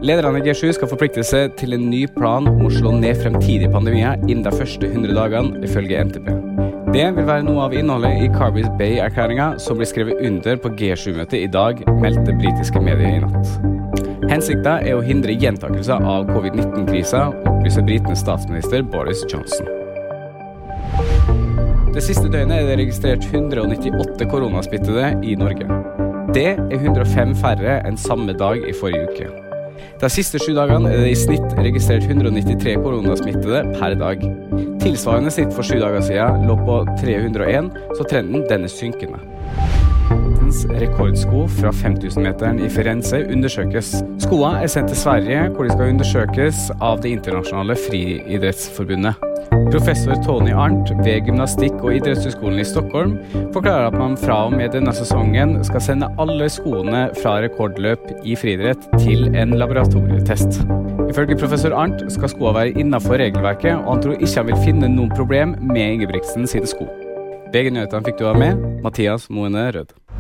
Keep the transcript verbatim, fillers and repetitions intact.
Lederne i G sju skal forplikte seg til en ny plan om å slå ned fremtidige pandemier innen de første hundre dagene, ifølge N T B. Det vil være noe av innholdet i Carbis Bay-erklæringen som blir skrevet under på G sju-møtet i dag, meldte britiske medier i natt. Hensikten er å hindre gjentakelser av covid nitten-krisa, opplyser britenes statsminister Boris Johnson. Det siste døgnet er det registrert hundre nittiåtte koronasmittede i Norge. Det er hundre og fem færre enn samme dag i forrige uke. De siste sju dagene er det i snitt registrert hundre nittitre koronasmittede per dag. Tilsvarende snitt for sju dager siden lå på tre hundre og en, så trenden den er synkende. Rekordsko fra fem tusen meteren i Firenze undersøkes. Skoene er sendt til Sverige, hvor de skal undersøkes av det internasjonale friidrettsforbundet. Professor Tony Arndt ved Gymnastikk- og idrettshøgskolen i Stockholm forklarer at man fra og med denne sesongen skal sende alle skoene fra rekordløp i friidrett til en laboratorietest. Ifølge professor Arndt skal skoene være innenfor regelverket, og han tror ikke han vil finne noen problem med Ingebrigtsen sine sko. B G-nyhetene fikk du av med, Mathias Moene Rød.